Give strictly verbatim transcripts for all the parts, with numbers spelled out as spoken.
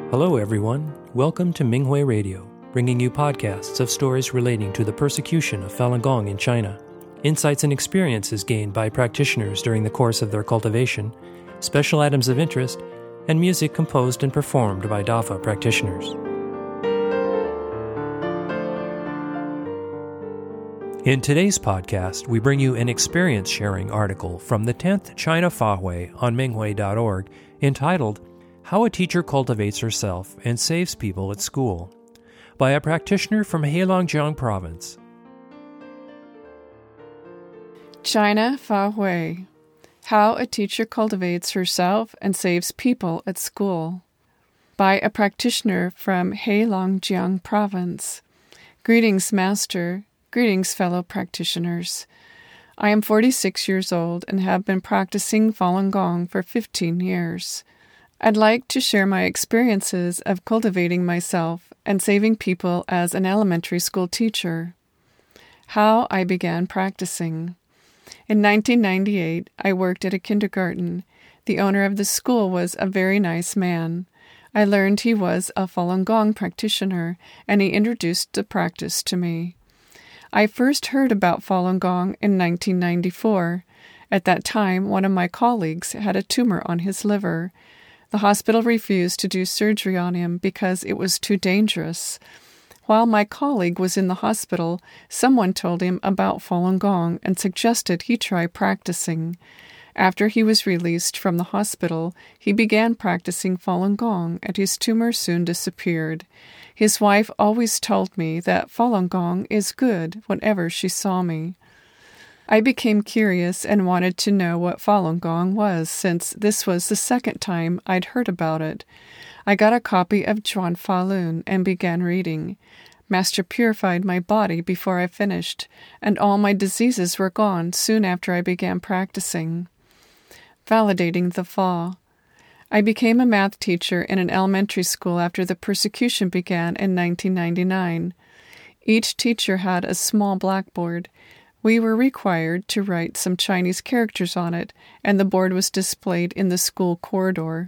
Hello, everyone. Welcome to Minghui Radio, bringing you podcasts of stories relating to the persecution of Falun Gong in China, insights and experiences gained by practitioners during the course of their cultivation, special items of interest, and music composed and performed by Dafa practitioners. In today's podcast, we bring you an experience-sharing article from the tenth China Fahui on Minghui dot org entitled How a Teacher Cultivates Herself and Saves People at School, by a practitioner from Heilongjiang Province. China Fahui, How a Teacher Cultivates Herself and Saves People at School, by a practitioner from Heilongjiang Province. Greetings, Master. Greetings, fellow practitioners. I am forty-six years old and have been practicing Falun Gong for fifteen years. I'd like to share my experiences of cultivating myself and saving people as an elementary school teacher. How I began practicing. In nineteen ninety-eight, I worked at a kindergarten. The owner of the school was a very nice man. I learned he was a Falun Gong practitioner, and he introduced the practice to me. I first heard about Falun Gong in nineteen ninety-four. At that time, one of my colleagues had a tumor on his liver. The hospital refused to do surgery on him because it was too dangerous. While my colleague was in the hospital, someone told him about Falun Gong and suggested he try practicing. After he was released from the hospital, he began practicing Falun Gong, and his tumor soon disappeared. His wife always told me that Falun Gong is good whenever she saw me. I became curious and wanted to know what Falun Gong was, since this was the second time I'd heard about it. I got a copy of Zhuan Falun and began reading. Master purified my body before I finished, and all my diseases were gone soon after I began practicing. Validating the Fa. I became a math teacher in an elementary school after the persecution began in nineteen ninety-nine. Each teacher had a small blackboard. We were required to write some Chinese characters on it, and the board was displayed in the school corridor.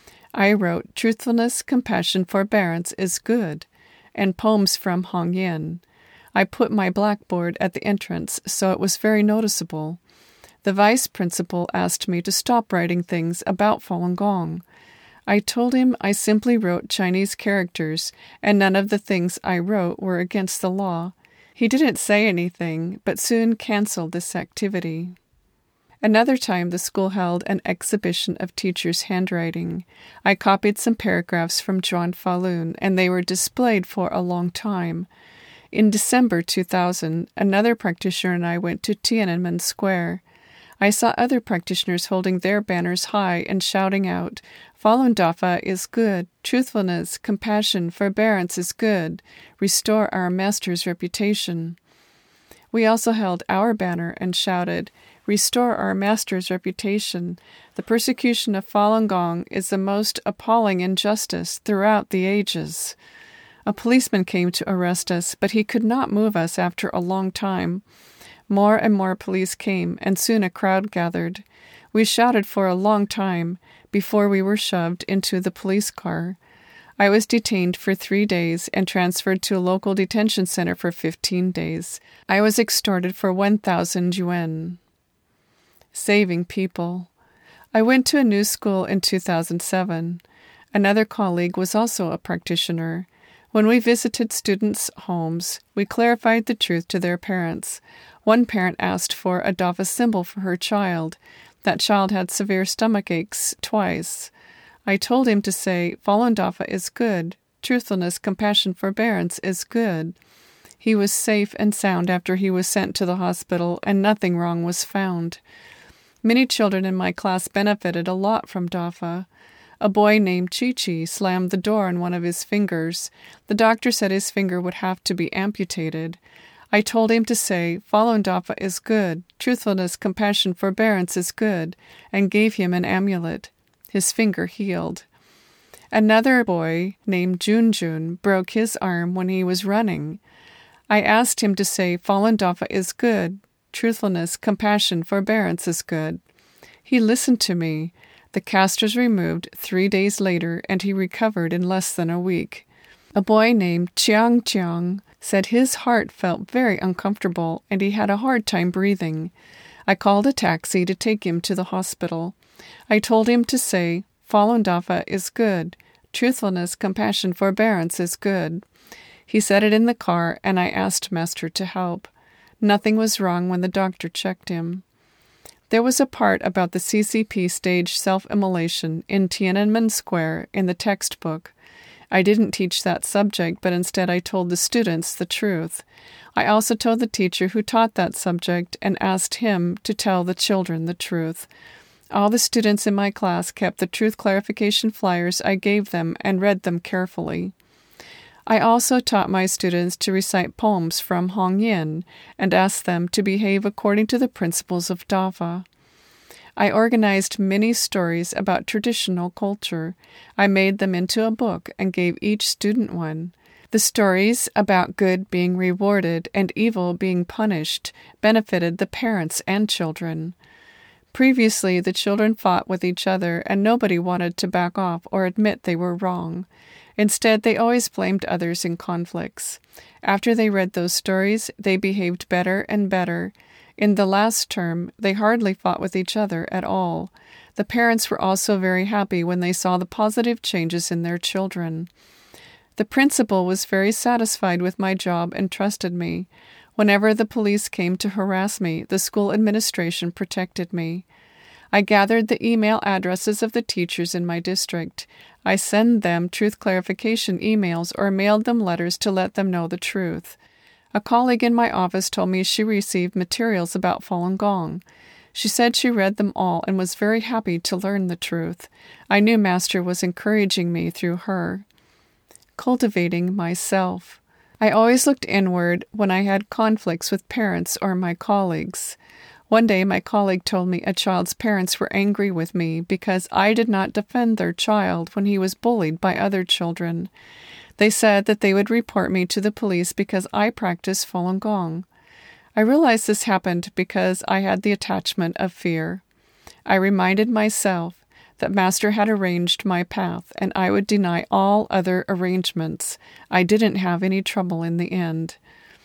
I wrote, "Truthfulness, compassion, forbearance is good," and poems from Hong Yin. I put my blackboard at the entrance, so it was very noticeable. The vice principal asked me to stop writing things about Falun Gong. I told him I simply wrote Chinese characters, and none of the things I wrote were against the law. He didn't say anything, but soon canceled this activity. Another time the school held an exhibition of teachers' handwriting. I copied some paragraphs from Zhuan Falun, and they were displayed for a long time. In December two thousand, another practitioner and I went to Tiananmen Square. I saw other practitioners holding their banners high and shouting out, "Falun Dafa is good. Truthfulness, compassion, forbearance is good. Restore our master's reputation." We also held our banner and shouted, "Restore our master's reputation. The persecution of Falun Gong is the most appalling injustice throughout the ages." A policeman came to arrest us, but he could not move us after a long time. More and more police came, and soon a crowd gathered. We shouted for a long time before we were shoved into the police car. I was detained for three days and transferred to a local detention center for fifteen days. I was extorted for one thousand yuan. Saving people. I went to a new school in two thousand seven. Another colleague was also a practitioner. When we visited students' homes, we clarified the truth to their parents. One parent asked for a Dafa symbol for her child. That child had severe stomach aches twice. I told him to say, "Falun Dafa is good. Truthfulness, compassion, forbearance is good." He was safe and sound after he was sent to the hospital, and nothing wrong was found. Many children in my class benefited a lot from Dafa. A boy named Chi Chi slammed the door on one of his fingers. The doctor said his finger would have to be amputated. I told him to say, "Falun Dafa is good. Truthfulness, compassion, forbearance is good," and gave him an amulet. His finger healed. Another boy named Junjun broke his arm when he was running. I asked him to say, "Falun Dafa is good. Truthfulness, compassion, forbearance is good." He listened to me. The cast was removed three days later, and he recovered in less than a week. A boy named Chiang Chiang said his heart felt very uncomfortable and he had a hard time breathing. I called a taxi to take him to the hospital. I told him to say, Falun Dafa is good. Truthfulness, compassion, forbearance is good. He said it in the car, and I asked Master to help. Nothing was wrong when the doctor checked him. There was a part about the C C P stage self-immolation in Tiananmen Square in the textbook. I didn't teach that subject, but instead I told the students the truth. I also told the teacher who taught that subject and asked him to tell the children the truth. All the students in my class kept the truth clarification flyers I gave them and read them carefully. I also taught my students to recite poems from Hong Yin and asked them to behave according to the principles of Dafa. I organized many stories about traditional culture. I made them into a book and gave each student one. The stories about good being rewarded and evil being punished benefited the parents and children. Previously, the children fought with each other and nobody wanted to back off or admit they were wrong. Instead, they always blamed others in conflicts. After they read those stories, they behaved better and better. In the last term, they hardly fought with each other at all. The parents were also very happy when they saw the positive changes in their children. The principal was very satisfied with my job and trusted me. Whenever the police came to harass me, the school administration protected me. I gathered the email addresses of the teachers in my district. I sent them truth clarification emails or mailed them letters to let them know the truth. A colleague in my office told me she received materials about Falun Gong. She said she read them all and was very happy to learn the truth. I knew Master was encouraging me through her. Cultivating myself. I always looked inward when I had conflicts with parents or my colleagues. One day my colleague told me a child's parents were angry with me because I did not defend their child when he was bullied by other children. They said that they would report me to the police because I practiced Falun Gong. I realized this happened because I had the attachment of fear. I reminded myself that Master had arranged my path and I would deny all other arrangements. I didn't have any trouble in the end.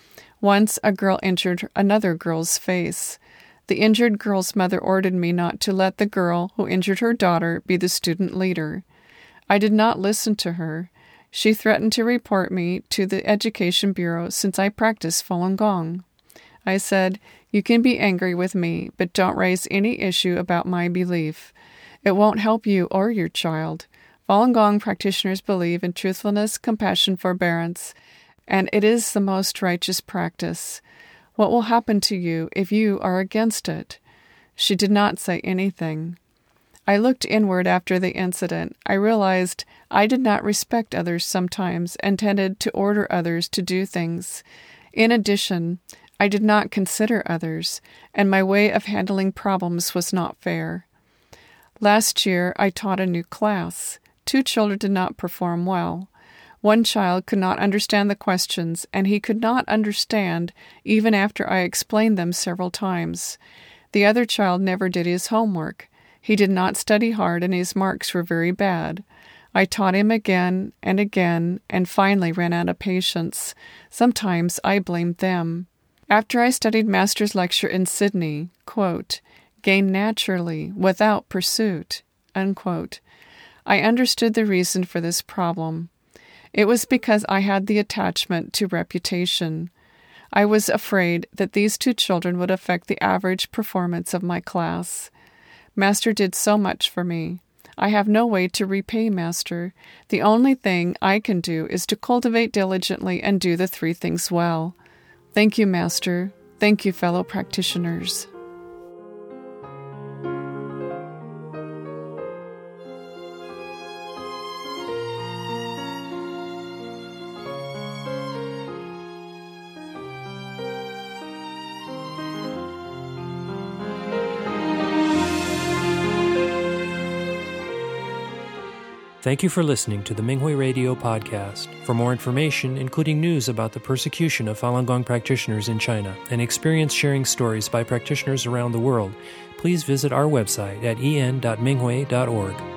Once a girl injured another girl's face. The injured girl's mother ordered me not to let the girl who injured her daughter be the student leader. I did not listen to her. She threatened to report me to the Education Bureau since I practiced Falun Gong. I said, "You can be angry with me, but don't raise any issue about my belief. It won't help you or your child. Falun Gong practitioners believe in truthfulness, compassion, forbearance, and it is the most righteous practice. What will happen to you if you are against it?" She did not say anything. I looked inward after the incident. I realized I did not respect others sometimes and tended to order others to do things. In addition, I did not consider others, and my way of handling problems was not fair. Last year, I taught a new class. Two children did not perform well. One child could not understand the questions, and he could not understand even after I explained them several times. The other child never did his homework. He did not study hard, and his marks were very bad. I taught him again and again, and finally ran out of patience. Sometimes I blamed them. After I studied Master's lecture in Sydney, quote, "gain naturally, without pursuit," unquote, I understood the reason for this problem. It was because I had the attachment to reputation. I was afraid that these two children would affect the average performance of my class. Master did so much for me. I have no way to repay Master. The only thing I can do is to cultivate diligently and do the three things well. Thank you, Master. Thank you, fellow practitioners. Thank you for listening to the Minghui Radio podcast. For more information, including news about the persecution of Falun Gong practitioners in China and experience sharing stories by practitioners around the world, please please visit our website at e n dot minghui dot org.